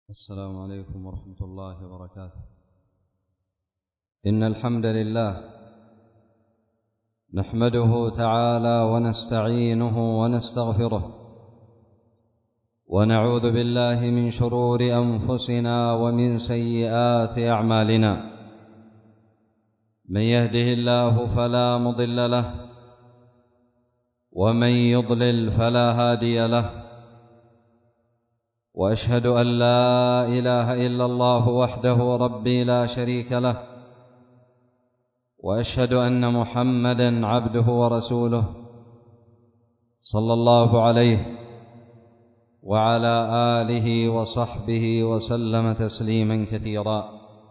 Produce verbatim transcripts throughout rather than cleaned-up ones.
السلام عليكم ورحمة الله وبركاته. إن الحمد لله نحمده تعالى ونستعينه ونستغفره، ونعوذ بالله من شرور أنفسنا ومن سيئات أعمالنا. من يهده الله فلا مضل له، ومن يضلل فلا هادي له، وأشهد أن لا إله إلا الله وحده ربي لا شريك له، وأشهد أن محمدًا عبده ورسوله صلى الله عليه وعلى آله وصحبه وسلم تسليمًا كثيرًا.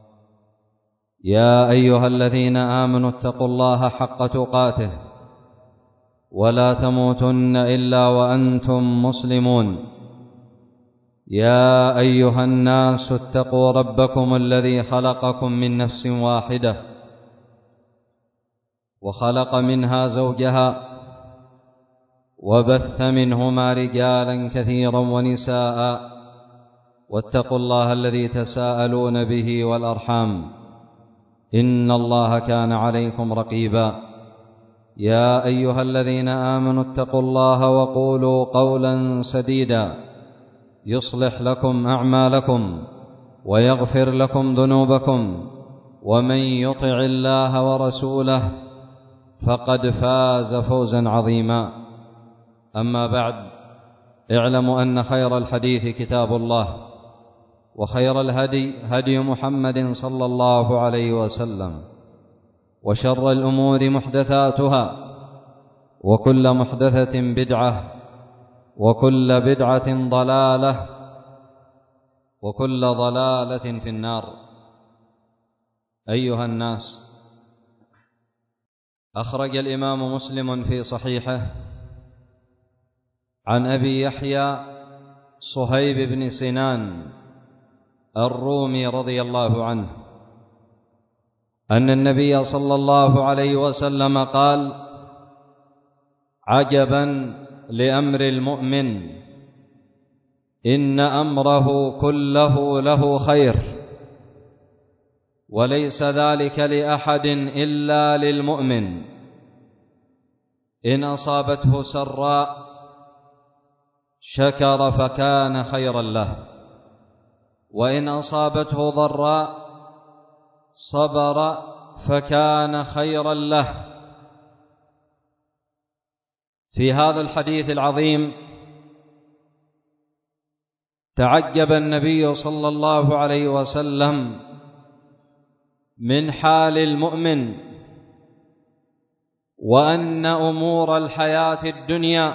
يا أيها الذين آمنوا اتقوا الله حق تقاته ولا تموتن إلا وأنتم مسلمون. يا أيها الناس اتقوا ربكم الذي خلقكم من نفس واحدة، وخلق منها زوجها، وبث منهما رجالا كثيرا ونساء، واتقوا الله الذي تساءلون به والأرحام، إن الله كان عليكم رقيبا. يا أيها الذين آمنوا اتقوا الله وقولوا قولا سديدا يصلح لكم أعمالكم ويغفر لكم ذنوبكم، ومن يطع الله ورسوله فقد فاز فوزا عظيما. أما بعد، اعلموا أن خير الحديث كتاب الله، وخير الهدي هدي محمد صلى الله عليه وسلم، وشر الأمور محدثاتها، وكل محدثة بدعة، وكل بدعة ضلالة، وكل ضلالة في النار. أيها الناس، أخرج الإمام مسلم في صحيحه عن أبي يحيى صهيب بن سنان الرومي رضي الله عنه أن النبي صلى الله عليه وسلم قال: عجبا لأمر المؤمن، إن أمره كله له خير، وليس ذلك لأحد إلا للمؤمن. إن أصابته سراء شكر فكان خيرا له، وإن أصابته ضراء صبر فكان خيرا له. في هذا الحديث العظيم تعجب النبي صلى الله عليه وسلم من حال المؤمن، وأن أمور الحياة الدنيا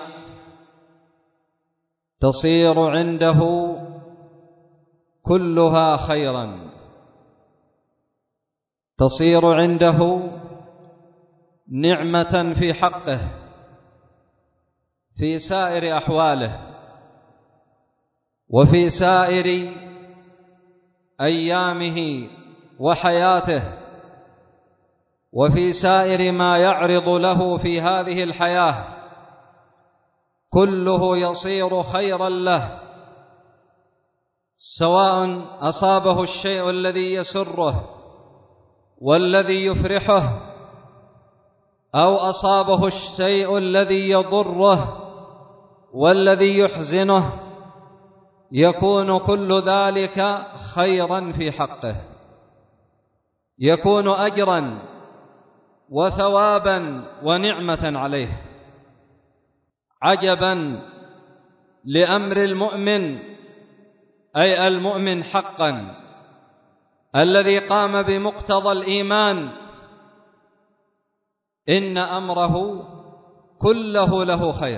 تصير عنده كلها خيرا، تصير عنده نعمة في حقه في سائر أحواله، وفي سائر أيامه وحياته، وفي سائر ما يعرض له في هذه الحياة، كله يصير خيرا له، سواء أصابه الشيء الذي يسره والذي يفرحه، أو أصابه الشيء الذي يضره والذي يحزنه، يكون كل ذلك خيرا في حقه، يكون أجرا وثوابا ونعمة عليه. عجبا لأمر المؤمن، أي المؤمن حقا الذي قام بمقتضى الإيمان، إن أمره كله له خير.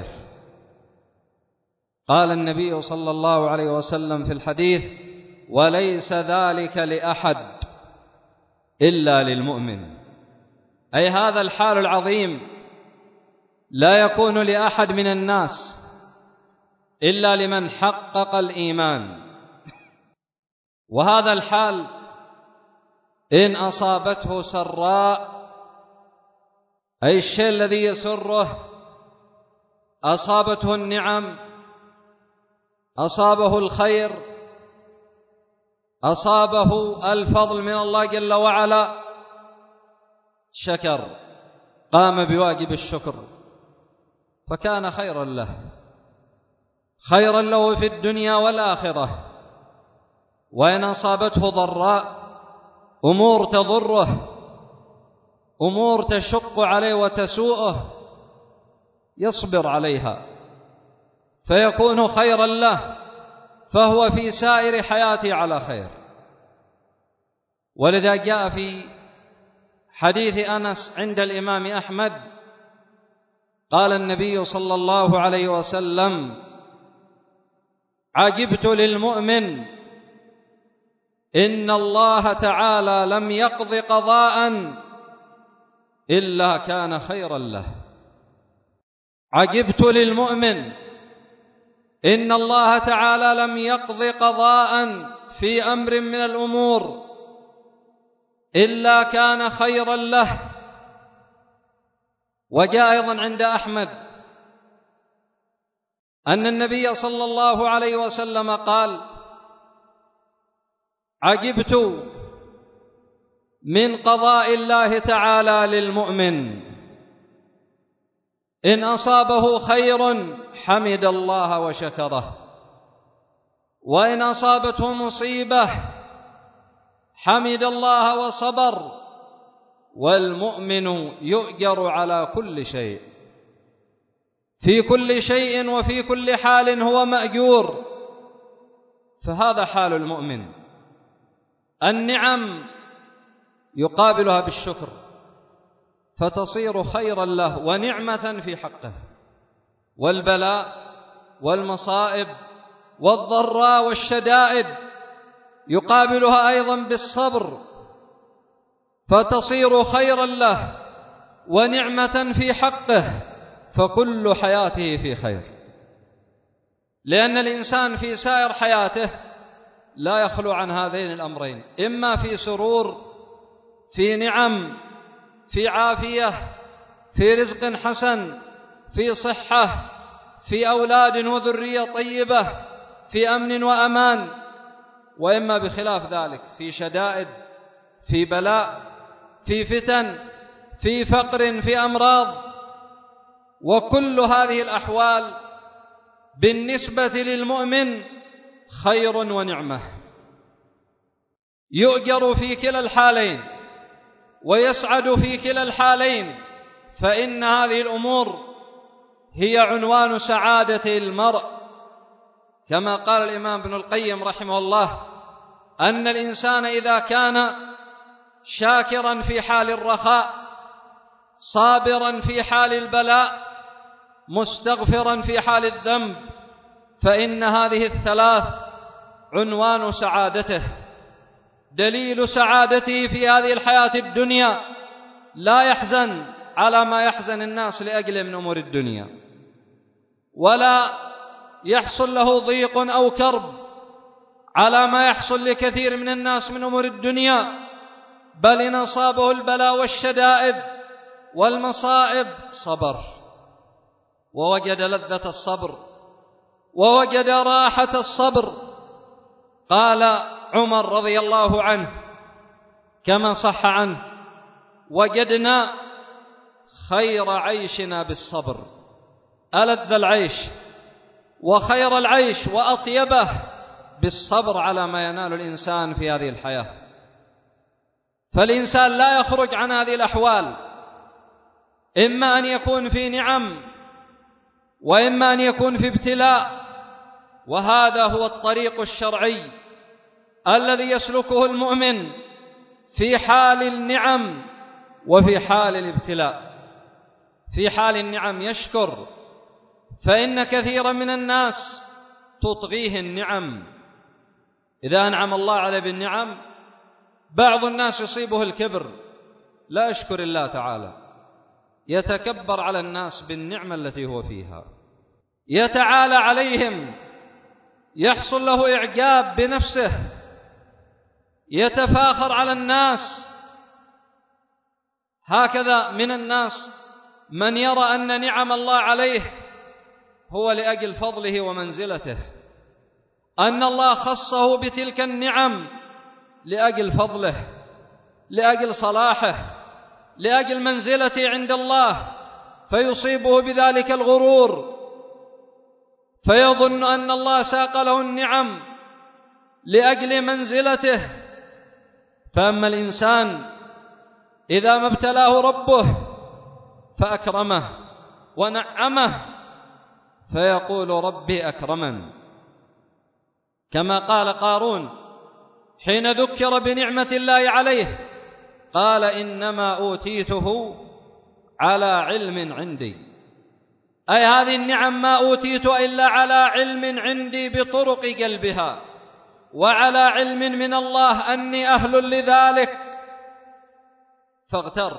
قال النبي صلى الله عليه وسلم في الحديث: وليس ذلك لأحد إلا للمؤمن. أي هذا الحال العظيم لا يكون لأحد من الناس إلا لمن حقق الإيمان. وهذا الحال إن أصابته سراء، أي الشيء الذي يسره، أصابته النعم، أصابه الخير، أصابه الفضل من الله جل وعلا شكر، قام بواجب الشكر فكان خيرا له، خيرا له في الدنيا والآخرة. وإن أصابته ضراء، أمور تضره، أمور تشق عليه وتسوءه، يصبر عليها فيكون خيرا له، فهو في سائر حياته على خير. ولذا جاء في حديث أنس عند الإمام أحمد قال النبي صلى الله عليه وسلم: عجبت للمؤمن إن الله تعالى لم يقض قضاء إلا كان خيرا له. عجبت للمؤمن إن الله تعالى لم يقض قضاء في أمر من الأمور إلا كان خيرا له. وجاء أيضا عند أحمد أن النبي صلى الله عليه وسلم قال: عجبت من قضاء الله تعالى للمؤمن إن أصابه خير حمد الله وشكره، وإن أصابته مصيبة حمد الله وصبر، والمؤمن يؤجر على كل شيء، في كل شيء وفي كل حال هو مأجور. فهذا حال المؤمن، النعم يقابلها بالشكر فتصير خيرا له ونعمة في حقه، والبلاء والمصائب والضراء والشدائد يقابلها أيضا بالصبر فتصير خيرا له ونعمة في حقه، فكل حياته في خير. لأن الإنسان في سائر حياته لا يخلو عن هذين الأمرين، إما في سرور، في نعم، في عافية، في رزق حسن، في صحة، في أولاد وذرية طيبة، في أمن وأمان، وإما بخلاف ذلك في شدائد، في بلاء، في فتن، في فقر، في أمراض. وكل هذه الأحوال بالنسبة للمؤمن خير ونعمة، يؤجر في كلا الحالين ويسعد في كلا الحالين، فإن هذه الأمور هي عنوان سعادة المرء. كما قال الإمام ابن القيم رحمه الله: أن الإنسان إذا كان شاكرا في حال الرخاء، صابرا في حال البلاء، مستغفرا في حال الذنب، فإن هذه الثلاث عنوان سعادته، دليل سعادته في هذه الحياة الدنيا. لا يحزن على ما يحزن الناس لأجله من أمور الدنيا، ولا يحصل له ضيق أو كرب على ما يحصل لكثير من الناس من أمور الدنيا، بل إن أصابه البلاء والشدائد والمصائب صبر، ووجد لذة الصبر، ووجد راحة الصبر. قال عمر رضي الله عنه كما صح عنه: وجدنا خير عيشنا بالصبر، ألذ العيش وخير العيش وأطيبه بالصبر على ما ينال الإنسان في هذه الحياة. فالإنسان لا يخرج عن هذه الأحوال، إما أن يكون في نعم وإما أن يكون في ابتلاء، وهذا هو الطريق الشرعي الذي يسلكه المؤمن في حال النعم وفي حال الابتلاء. في حال النعم يشكر، فإن كثيرا من الناس تطغيه النعم. إذا أنعم الله عليه بالنعم، بعض الناس يصيبه الكبر، لا يشكر الله تعالى، يتكبر على الناس بالنعمة التي هو فيها، يتعالى عليهم، يحصل له إعجاب بنفسه، يتفاخر على الناس. هكذا من الناس من يرى أن نعم الله عليه هو لأجل فضله ومنزلته، أن الله خصه بتلك النعم لأجل فضله، لأجل صلاحه، لأجل منزلته عند الله، فيصيبه بذلك الغرور، فيظن أن الله ساق له النعم لأجل منزلته. فأما الإنسان إذا ما ابتلاه ربه فأكرمه ونعمه فيقول ربي أكرمن، كما قال قارون حين ذكر بنعمة الله عليه قال إنما أوتيته على علم عندي، أي هذه النعم ما أوتيت إلا على علم عندي بطرق قلبها، وعلى علم من الله أني أهل لذلك، فاغتر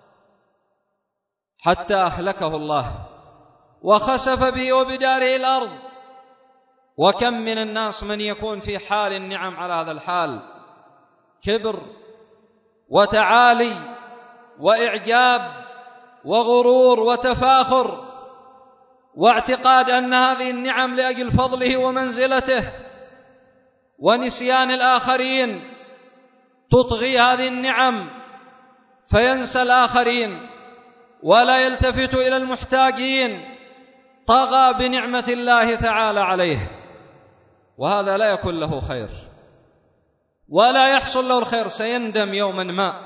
حتى أهلكه الله وخسف به وبداره الأرض. وكم من الناس من يكون في حال النعم على هذا الحال، كبر وتعالي وإعجاب وغرور وتفاخر واعتقاد أن هذه النعم لأجل فضله ومنزلته، ونسيان الآخرين تطغي هذه النعم فينسى الآخرين ولا يلتفت إلى المحتاجين، طغى بنعمة الله تعالى عليه، وهذا لا يكون له خير ولا يحصل له الخير، سيندم يوما ما،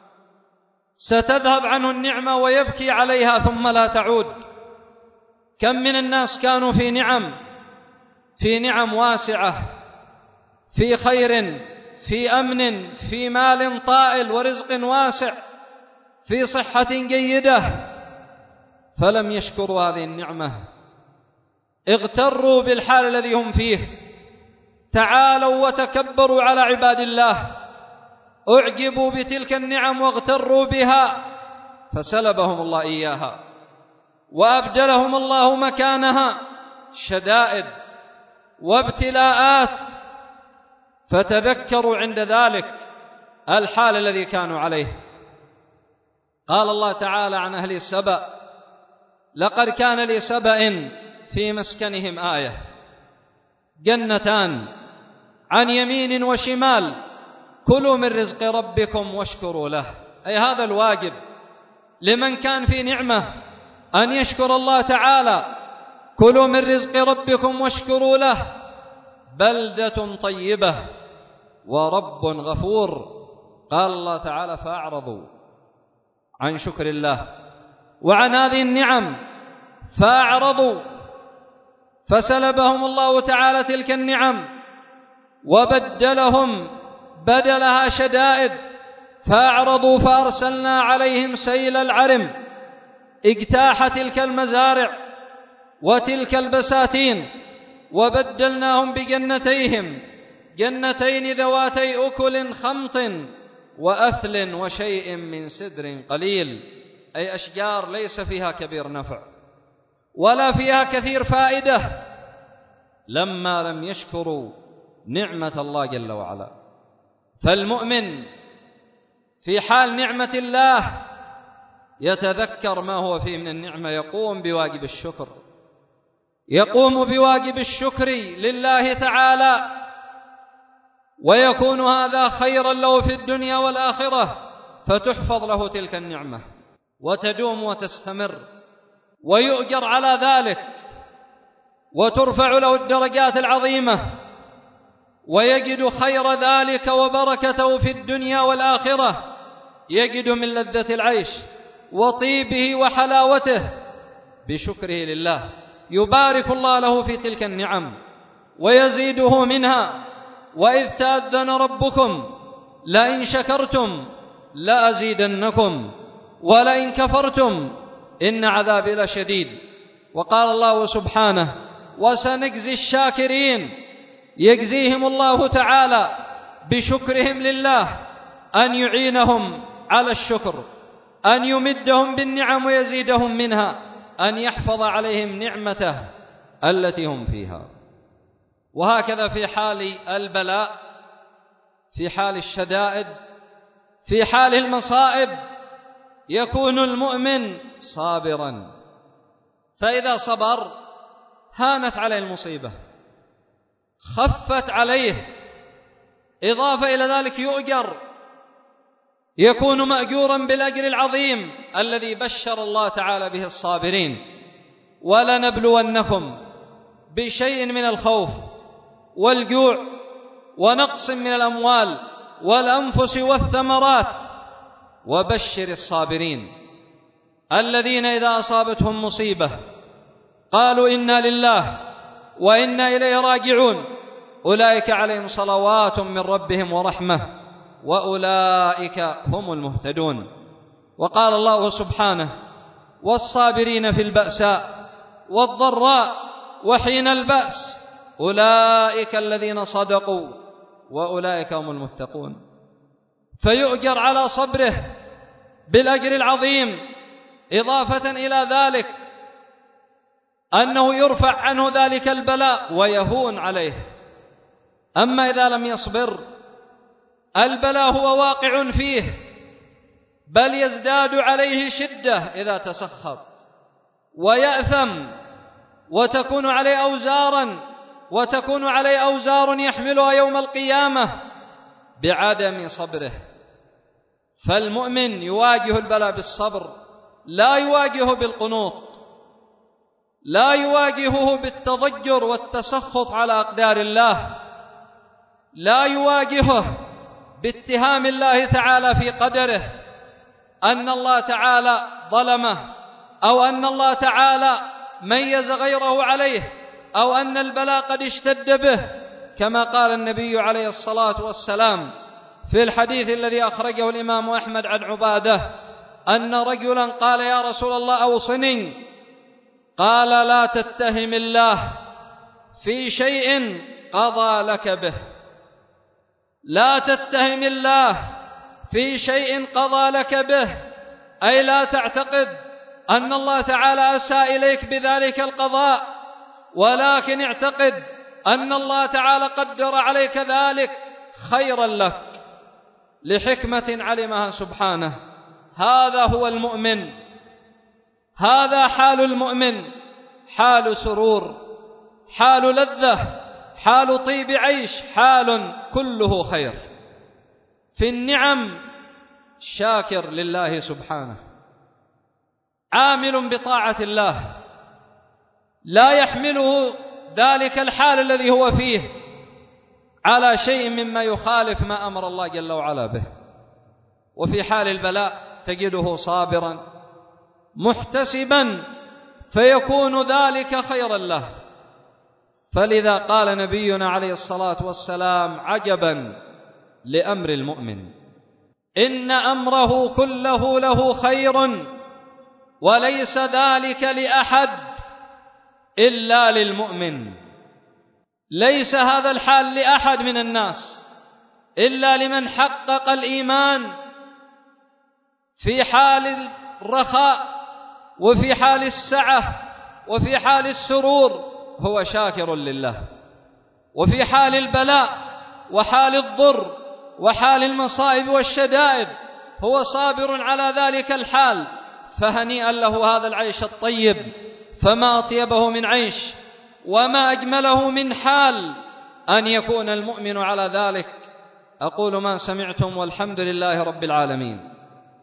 ستذهب عنه النعمة ويبكي عليها ثم لا تعود. كم من الناس كانوا في نعم في نعم واسعة، في خير، في أمن، في مال طائل ورزق واسع، في صحة جيدة، فلم يشكروا هذه النعمة، اغتروا بالحال الذي هم فيه، تعالوا وتكبروا على عباد الله، أعجبوا بتلك النعم واغتروا بها، فسلبهم الله إياها وأبدلهم الله مكانها شدائد وابتلاءات، فتذكروا عند ذلك الحال الذي كانوا عليه. قال الله تعالى عن أهل سبأ لقد كان لسبأ في مسكنهم آية جنتان عن يمين وشمال كلوا من رزق ربكم واشكروا له، أي هذا الواجب لمن كان في نعمة أن يشكر الله تعالى، كلوا من رزق ربكم واشكروا له، بلدة طيبة ورب غفور. قال الله تعالى فأعرضوا عن شكر الله وعن هذه النعم، فأعرضوا فسلبهم الله تعالى تلك النعم وبدلهم بدلها شدائد، فأعرضوا فأرسلنا عليهم سيل العرم، اجتاح تلك المزارع وتلك البساتين، وبدلناهم بجنتيهم جنتين ذواتي أكل خمط وأثل وشيء من سدر قليل، أي أشجار ليس فيها كبير نفع ولا فيها كثير فائدة، لما لم يشكروا نعمة الله جل وعلا. فالمؤمن في حال نعمة الله يتذكر ما هو فيه من النعمة، يقوم بواجب الشكر، يقوم بواجب الشكر لله تعالى، ويكون هذا خيرا له في الدنيا والآخرة، فتحفظ له تلك النعمة وتدوم وتستمر ويؤجر على ذلك، وترفع له الدرجات العظيمة، ويجد خير ذلك وبركته في الدنيا والآخرة، يجد من لذة العيش وطيبه وحلاوته بشكره لله، يبارك الله له في تلك النعم ويزيده منها. وإذ تأذن ربكم لئن شكرتم لأزيدنكم ولئن كفرتم إن عذابي لشديد. وقال الله سبحانه وسنجزي الشاكرين، يجزيهم الله تعالى بشكرهم لله، أن يعينهم على الشكر، أن يمدهم بالنعم ويزيدهم منها، أن يحفظ عليهم نعمته التي هم فيها. وهكذا في حال البلاء، في حال الشدائد، في حال المصائب، يكون المؤمن صابرا، فإذا صبر هانت عليه المصيبة، خفت عليه، إضافة إلى ذلك يؤجر، يكون مأجورا بالأجر العظيم الذي بشر الله تعالى به الصابرين. ولنبلونكم بشيء من الخوف والجوع ونقص من الأموال والأنفس والثمرات وبشر الصابرين الذين إذا أصابتهم مصيبة قالوا إنا لله وإنا إليه راجعون أولئك عليهم صلوات من ربهم ورحمة وأولئك هم المهتدون. وقال الله سبحانه: والصابرين في البأساء والضراء وحين البأس أولئك الذين صدقوا وأولئك هم المتقون. فيؤجر على صبره بالأجر العظيم، إضافة إلى ذلك أنه يرفع عنه ذلك البلاء ويهون عليه. أما إذا لم يصبر البلاء هو واقع فيه، بل يزداد عليه شدة إذا تسخط ويأثم، وتكون عليه أوزارا وتكون عليه أوزار يحملها يوم القيامة بعدم صبره. فالمؤمن يواجه البلاء بالصبر، لا يواجهه بالقنوط، لا يواجهه بالتضجر والتسخط على أقدار الله، لا يواجهه باتهام الله تعالى في قدره أن الله تعالى ظلمه، أو أن الله تعالى ميز غيره عليه، أو أن البلاء قد اشتد به، كما قال النبي عليه الصلاة والسلام في الحديث الذي أخرجه الإمام أحمد عن عبادة أن رجلا قال: يا رسول الله أوصني. قال: لا تتهم الله في شيء قضى لك به، لا تتهم الله في شيء قضى لك به، أي لا تعتقد أن الله تعالى أساء إليك بذلك القضاء، ولكن اعتقد أن الله تعالى قدر عليك ذلك خيرا لك لحكمة علمها سبحانه. هذا هو المؤمن، هذا حال المؤمن، حال سرور، حال لذة، حال طيب عيش، حال كله خير. في النعم شاكر لله سبحانه، عامل بطاعة الله، لا يحمله ذلك الحال الذي هو فيه على شيء مما يخالف ما أمر الله جل وعلا به. وفي حال البلاء تجده صابرا محتسبا فيكون ذلك خيرا له. فلذا قال نبينا عليه الصلاة والسلام: عجبا لأمر المؤمن، إن أمره كله له خير وليس ذلك لأحد إلا للمؤمن. ليس هذا الحال لأحد من الناس إلا لمن حقق الإيمان في حال الرخاء وفي حال السعة وفي حال السرور هو شاكر لله، وفي حال البلاء وحال الضر وحال المصائب والشدائد هو صابر على ذلك الحال. فهنيئا له هذا العيش الطيب، فما أطيبه من عيش وما أجمله من حال أن يكون المؤمن على ذلك. أقول ما سمعتم والحمد لله رب العالمين.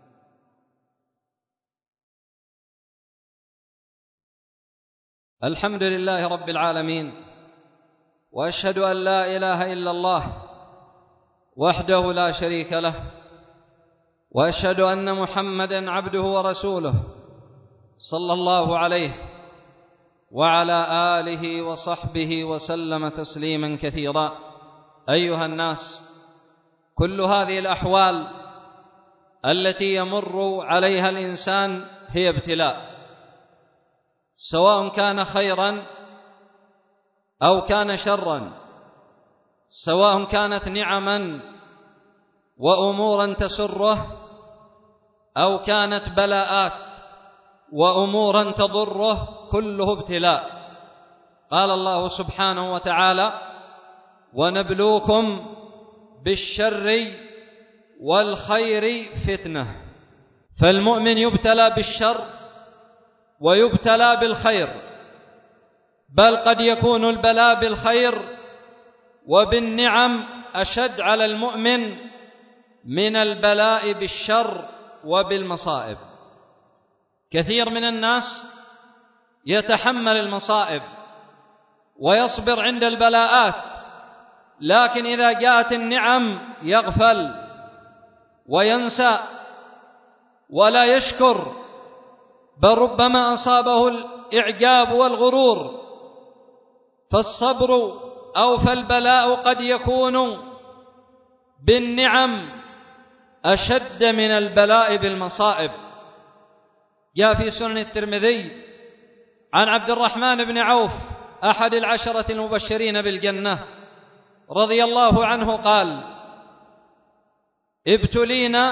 الحمد لله رب العالمين، وأشهد أن لا إله إلا الله وحده لا شريك له، وأشهد أن محمدًا عبده ورسوله صلى الله عليه وعلى آله وصحبه وسلم تسليما كثيرا. أيها الناس، كل هذه الأحوال التي يمر عليها الإنسان هي ابتلاء، سواء كان خيرا أو كان شرا، سواء كانت نعما وأمورا تسره أو كانت بلاءات وأمورا تضره، كله ابتلاء. قال الله سبحانه وتعالى: ونبلوكم بالشر والخير فتنة. فالمؤمن يبتلى بالشر ويبتلى بالخير، بل قد يكون البلاء بالخير وبالنعم أشد على المؤمن من البلاء بالشر وبالمصائب. كثير من الناس يتحمل المصائب ويصبر عند البلاءات، لكن إذا جاءت النعم يغفل وينسى ولا يشكر، بل ربما أصابه الإعجاب والغرور. فالصبر أو فالبلاء قد يكون بالنعم أشد من البلاء بالمصائب. جاء في سنن الترمذي عن عبد الرحمن بن عوف أحد العشرة المبشرين بالجنة رضي الله عنه قال: ابتلينا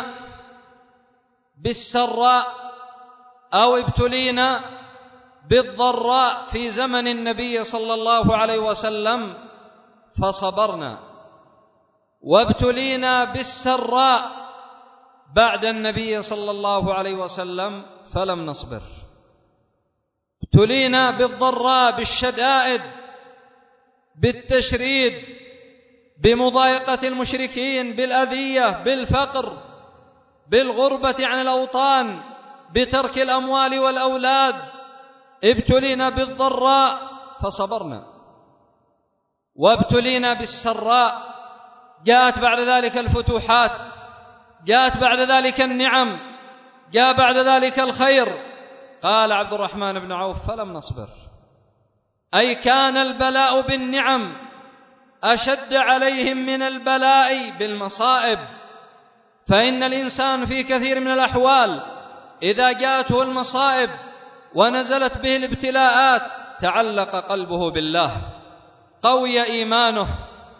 بالسراء أو ابتلينا بالضراء في زمن النبي صلى الله عليه وسلم فصبرنا، وابتلينا بالسراء بعد النبي صلى الله عليه وسلم فلم نصبر. ابتلينا بالضراء، بالشدائد، بالتشريد، بمضايقة المشركين، بالأذية، بالفقر، بالغربة عن الأوطان، بترك الأموال والأولاد. ابتلينا بالضراء فصبرنا، وابتلينا بالسراء، جاءت بعد ذلك الفتوحات، جاءت بعد ذلك النعم، جاء بعد ذلك الخير. قال عبد الرحمن بن عوف: فلم نصبر. أي كان البلاء بالنعم أشد عليهم من البلاء بالمصائب. فإن الإنسان في كثير من الأحوال إذا جاءته المصائب ونزلت به الابتلاءات تعلق قلبه بالله، قوي إيمانه،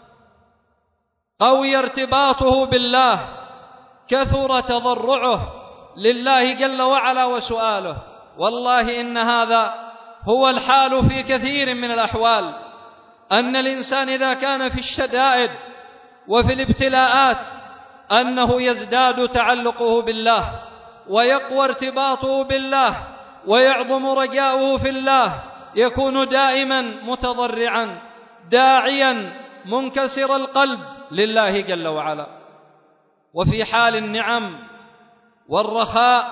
قوي ارتباطه بالله، كثر تضرعه لله جل وعلا وسؤاله. والله إن هذا هو الحال في كثير من الأحوال، أن الإنسان إذا كان في الشدائد وفي الابتلاءات أنه يزداد تعلقه بالله، ويقوى ارتباطه بالله، ويعظم رجاؤه في الله، يكون دائما متضرعا داعيا منكسر القلب لله جل وعلا. وفي حال النعم والرخاء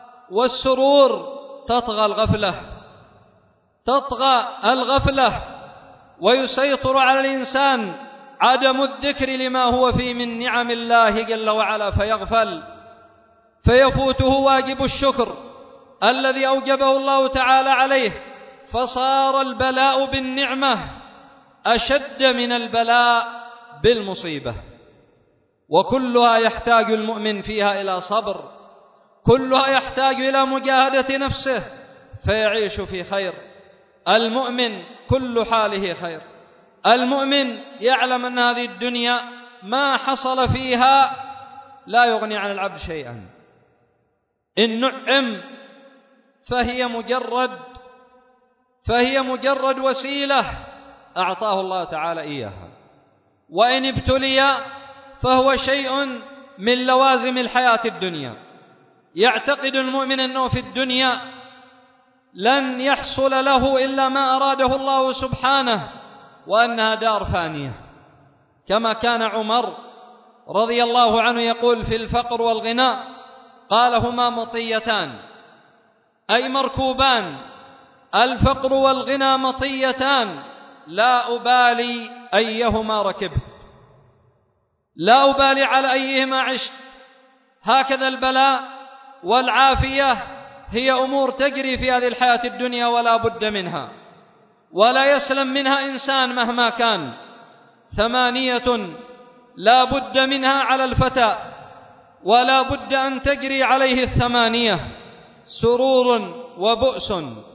والسرور تطغى الغفلة، تطغى الغفلة ويسيطر على الإنسان عدم الذكر لما هو فيه من نعم الله جل وعلا، فيغفل، فيفوته واجب الشكر الذي أوجبه الله تعالى عليه، فصار البلاء بالنعمة أشد من البلاء بالمصيبة. وكلها يحتاج المؤمن فيها إلى صبر، كلها يحتاج إلى مجاهدة نفسه فيعيش في خير. المؤمن كل حاله خير، المؤمن يعلم أن هذه الدنيا ما حصل فيها لا يغني عن العبد شيئا. إن نعم فهي مجرد فهي مجرد وسيلة أعطاه الله تعالى إياها، وإن ابتلي فهو شيء من لوازم الحياة الدنيا. يعتقد المؤمن أنه في الدنيا لن يحصل له إلا ما أراده الله سبحانه، وأنها دار فانية، كما كان عمر رضي الله عنه يقول في الفقر والغنى، قال: هما مطيتان، أي مركوبان، الفقر والغنى مطيتان، لا أبالي أيهما ركبت، لا أبالي على أيهما عشت. هكذا البلاء والعافية هي أمور تجري في هذه الحياة الدنيا ولا بد منها، ولا يسلم منها إنسان مهما كان. ثمانية لا بد منها على الفتى، ولا بد أن تجري عليه الثمانية: سرور وبؤس،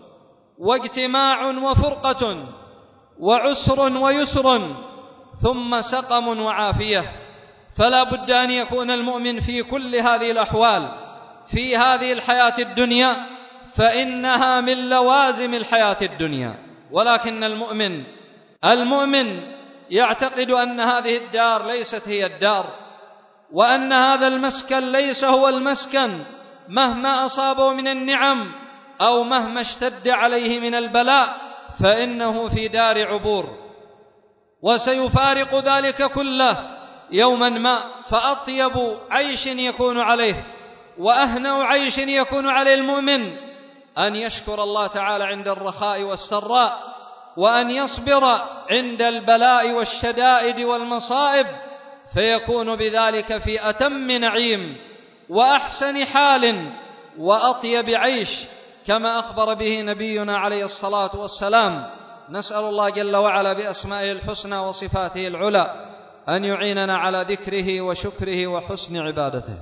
واجتماع وفرقة، وعسر ويسر، ثم سقم وعافية. فلا بد أن يكون المؤمن في كل هذه الأحوال في هذه الحياة الدنيا، فإنها من لوازم الحياة الدنيا. ولكن المؤمن المؤمن يعتقد أن هذه الدار ليست هي الدار، وأن هذا المسكن ليس هو المسكن، مهما أصابه من النعم أو مهما اشتد عليه من البلاء، فإنه في دار عبور، وسيفارق ذلك كله يوما ما، فأطيب عيش يكون عليه وأهنأ عيش يكون عليه المؤمن أن يشكر الله تعالى عند الرخاء والسراء، وأن يصبر عند البلاء والشدائد والمصائب، فيكون بذلك في أتم نعيم وأحسن حال وأطيب عيش، كما أخبر به نبينا عليه الصلاة والسلام. نسأل الله جل وعلا بأسمائه الحسنى وصفاته العلى أن يعيننا على ذكره وشكره وحسن عبادته.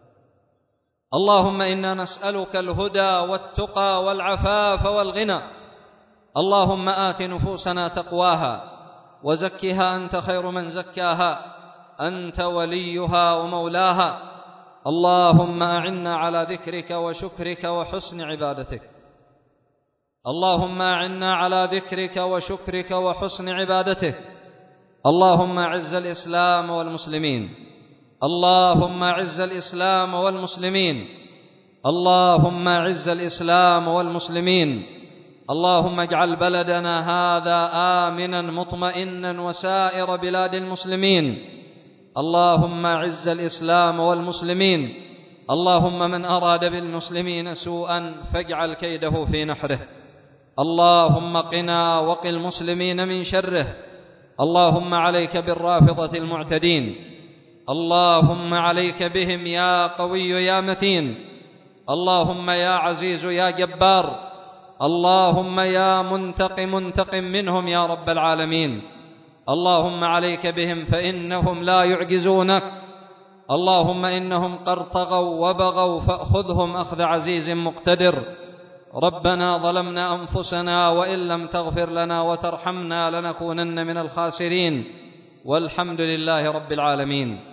اللهم إنا نسألك الهدى والتقى والعفاف والغنى. اللهم آت نفوسنا تقواها وزكها أنت خير من زكاها، أنت وليها ومولاها. اللهم أعنا على ذكرك وشكرك وحسن عبادتك. اللهم أعنا على ذكرك وشكرك وحسن عبادتك. اللهم أعز الإسلام والمسلمين. اللهم أعز الإسلام والمسلمين. اللهم أعز الإسلام والمسلمين. اللهم اجعل بلدنا هذا آمنا مطمئنا وسائر بلاد المسلمين. اللهم أعز الإسلام والمسلمين. اللهم من أراد بالمسلمين سوءا فاجعل كيده في نحره. اللهم قنا وقِ المسلمين من شره. اللهم عليك بالرافضة المعتدين. اللهم عليك بهم يا قوي يا متين. اللهم يا عزيز يا جبار. اللهم يا منتقم منتقم منهم يا رب العالمين. اللهم عليك بهم فإنهم لا يعجزونك. اللهم إنهم قد طغوا وبغوا فأخذهم أخذ عزيز مقتدر. ربنا ظلمنا أنفسنا وإن لم تغفر لنا وترحمنا لنكونن من الخاسرين، والحمد لله رب العالمين.